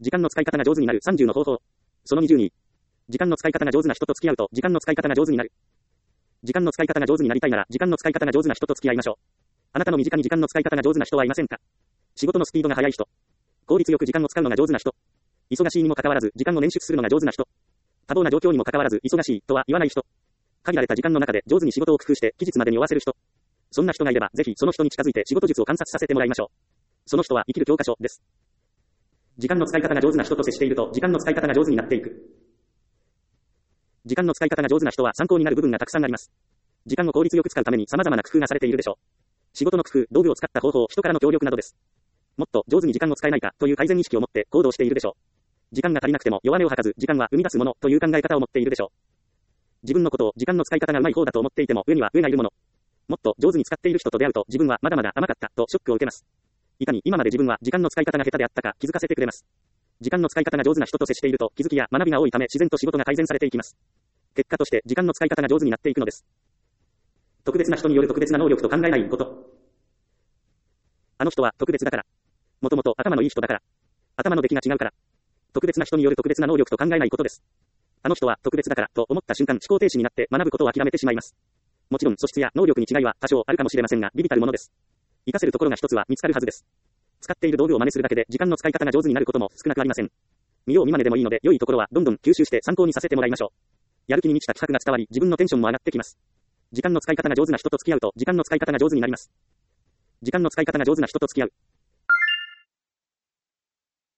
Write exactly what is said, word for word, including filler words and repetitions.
時間の使い方が上手になるさんじゅうの方法。そのにじゅうに。時間の使い方が上手な人と付き合うと、時間の使い方が上手になる。時間の使い方が上手になりたいなら、時間の使い方が上手な人と付き合いましょう。あなたの身近に時間の使い方が上手な人はいませんか？仕事のスピードが速い人。効率よく時間を使うのが上手な人。忙しいにもかかわらず、時間を捻出するのが上手な人。多忙な状況にもかかわらず、忙しいとは言わない人。限られた時間の中で上手に仕事を工夫して、期日までに終わせる人。そんな人がいれば、ぜひその人に近づいて仕事術を観察させてもらいましょう。その人は生きる教科書です。時間の使い方が上手な人と接していると、時間の使い方が上手になっていく。時間の使い方が上手な人は参考になる部分がたくさんあります。時間を効率よく使うために様々な工夫がされているでしょう。仕事の工夫、道具を使った方法、人からの協力などです。もっと上手に時間を使えないかという改善意識を持って行動しているでしょう。時間が足りなくても弱音を吐かず、時間は生み出すものという考え方を持っているでしょう。自分のことを時間の使い方が上手い方だと思っていても上には上がいるもの。もっと上手に使っている人と出会うと自分はまだまだ甘かったとショックを受けます。いかに今まで自分は時間の使い方が下手であったか気づかせてくれます。時間の使い方が上手な人と接していると気づきや学びが多いため自然と仕事が改善されていきます。結果として時間の使い方が上手になっていくのです。特別な人による特別な能力と考えないこと。あの人は特別だから。もともと頭のいい人だから。頭の出来が違うから。特別な人による特別な能力と考えないことです。あの人は特別だからと思った瞬間思考停止になって学ぶことを諦めてしまいます。もちろん素質や能力に違いは多少あるかもしれませんが、微々たるものです。活かせるところが一つは見つかるはずです。使っている道具を真似するだけで時間の使い方が上手になることも少なくありません。見よう見まねでもいいので良いところはどんどん吸収して参考にさせてもらいましょう。やる気に満ちた企画が伝わり自分のテンションも上がってきます。時間の使い方が上手な人と付き合うと時間の使い方が上手になります。時間の使い方が上手な人と付き合う。